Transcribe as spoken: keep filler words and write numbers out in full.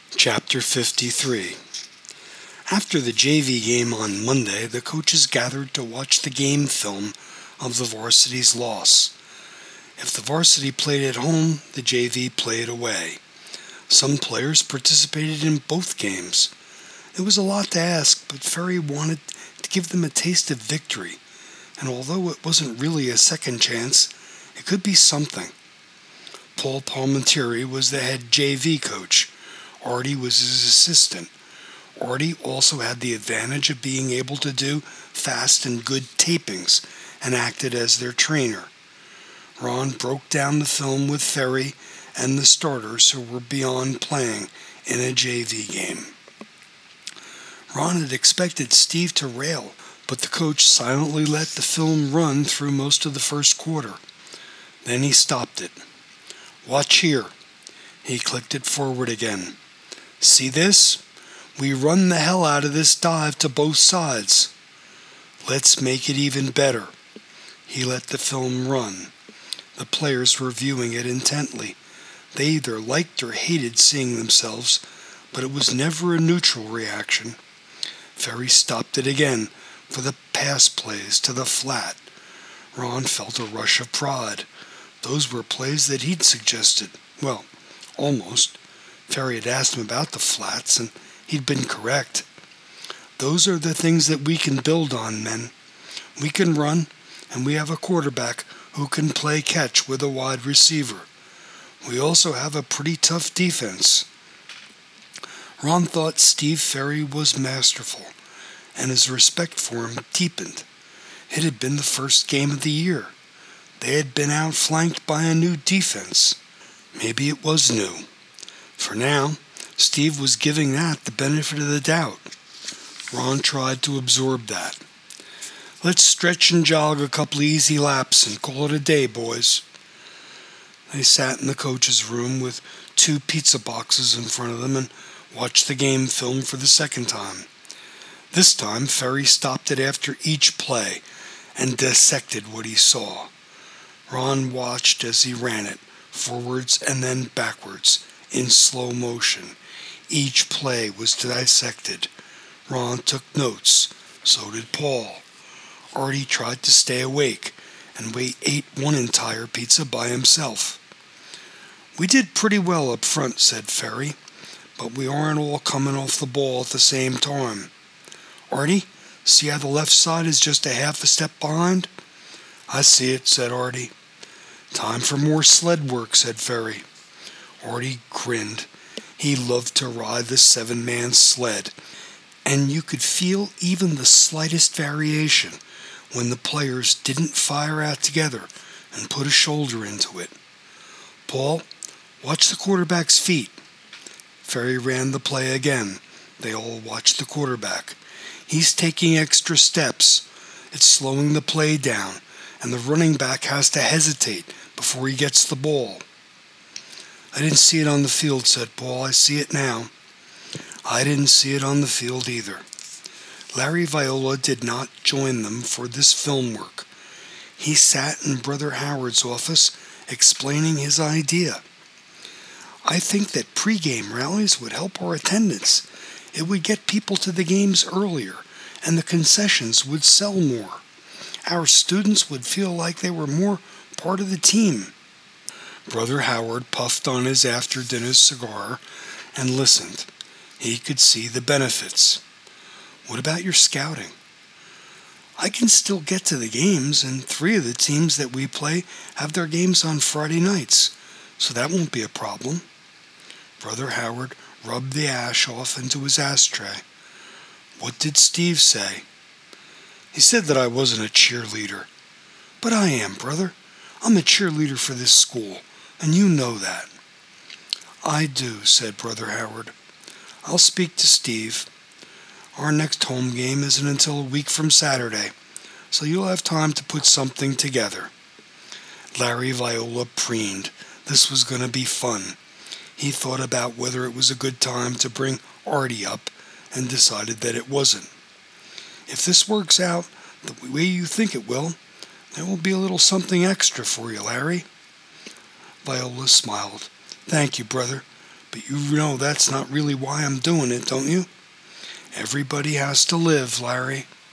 Chapter fifty-three. After the J V game on Monday, the coaches gathered to watch the game film of the varsity's loss. If the varsity played at home, the J V played away. Some players participated in both games. It was a lot to ask, but Ferry wanted to give them a taste of victory, and although it wasn't really a second chance, it could be something. Paul Palmentieri was the head J V coach. Artie was his assistant. Artie also had the advantage of being able to do fast and good tapings and acted as their trainer. Ron broke down the film with Ferry and the starters who were beyond playing in a J V game. Ron had expected Steve to rail, but the coach silently let the film run through most of the first quarter. Then he stopped it. "Watch here." He clicked it forward again. "See this? We run the hell out of this dive to both sides. Let's make it even better." He let the film run. The players were viewing it intently. They either liked or hated seeing themselves, but it was never a neutral reaction. Ferry stopped it again for the pass plays to the flat. Ron felt a rush of pride. Those were plays that he'd suggested. Well, almost. Ferry had asked him about the flats, and he'd been correct. Those are the things that we can build on, men. We can run, and we have a quarterback who can play catch with a wide receiver. We also have a pretty tough defense. Ron thought Steve Ferry was masterful, and his respect for him deepened. It had been the first game of the year. They had been outflanked by a new defense. Maybe it was new. For now, Steve was giving that the benefit of the doubt. Ron tried to absorb that. "Let's stretch and jog a couple easy laps and call it a day, boys." They sat in the coach's room with two pizza boxes in front of them and watched the game film for the second time. This time, Ferry stopped it after each play and dissected what he saw. Ron watched as he ran it, forwards and then backwards, in slow motion. Each play was dissected. Ron took notes. So did Paul. Artie tried to stay awake, and we ate one entire pizza by himself. "We did pretty well up front," said Ferry, "but we aren't all coming off the ball at the same time. Artie, see how the left side is just a half a step behind?" "I see it," said Artie. "Time for more sled work," said Ferry. Artie grinned. He loved to ride the seven-man sled, and you could feel even the slightest variation when the players didn't fire out together and put a shoulder into it. "Paul, watch the quarterback's feet." Ferry ran the play again. They all watched the quarterback. "He's taking extra steps. It's slowing the play down, and the running back has to hesitate before he gets the ball." "I didn't see it on the field," said Paul. "I see it now." "I didn't see it on the field either." Larry Viola did not join them for this film work. He sat in Brother Howard's office explaining his idea. "I think that pregame rallies would help our attendance. It would get people to the games earlier, and the concessions would sell more. Our students would feel like they were more part of the team." Brother Howard puffed on his after-dinner cigar and listened. He could see the benefits. "What about your scouting?" "I can still get to the games, and three of the teams that we play have their games on Friday nights, so that won't be a problem." Brother Howard rubbed the ash off into his ashtray. "What did Steve say?" "He said that I wasn't a cheerleader." "But I am, brother. I'm a cheerleader for this school, and you know that." "I do," said Brother Howard. "I'll speak to Steve. Our next home game isn't until a week from Saturday, so you'll have time to put something together." Larry Viola preened. This was going to be fun. He thought about whether it was a good time to bring Artie up and decided that it wasn't. "If this works out the way you think it will, there will be a little something extra for you, Larry." Viola smiled. "Thank you, brother, But you know that's not really why I'm doing it, don't you? Everybody has to live, Larry.